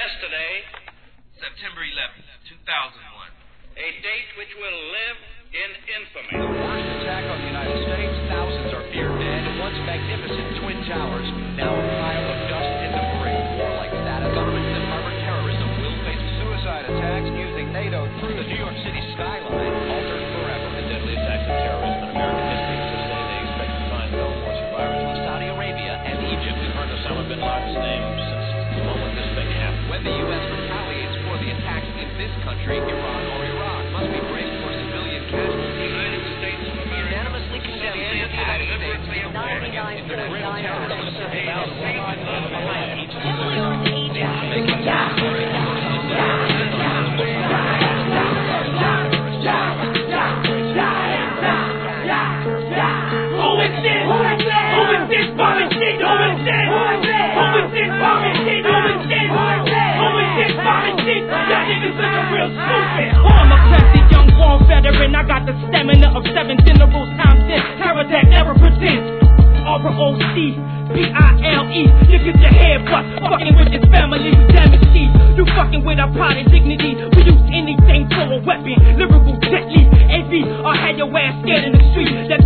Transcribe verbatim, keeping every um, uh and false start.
yesterday, September eleventh, two thousand one. a date which will live in infamy. The worst attack on the United States, thousands are near dead. Once magnificent Twin Towers, now a pile of dust and debris. More like that. Governments that harbor terrorism will face suicide attacks using NATO through the New York City skyline, altered forever. The deadly attacks of terrorism in American history to this day, they expect to find no more survivors. From Saudi Arabia and Egypt, We've heard Osama bin Laden's name since the moment this thing happened. when the U S retaliates for the attacks in this country, Iran or Iraq, must be braced for civilian casualties. United States of America Unanimously condemns the United States ninety-nine international terrorism. I'm a classy young war veteran. I got the stamina of seven generals times ten. Terror that never pretends. R O C P I L E. You get your head bust. Fucking with this family, you damage cheese. You fucking with our pride and dignity. We use anything for a weapon. Lyrical deadly. A V, or had your ass scared in the street. That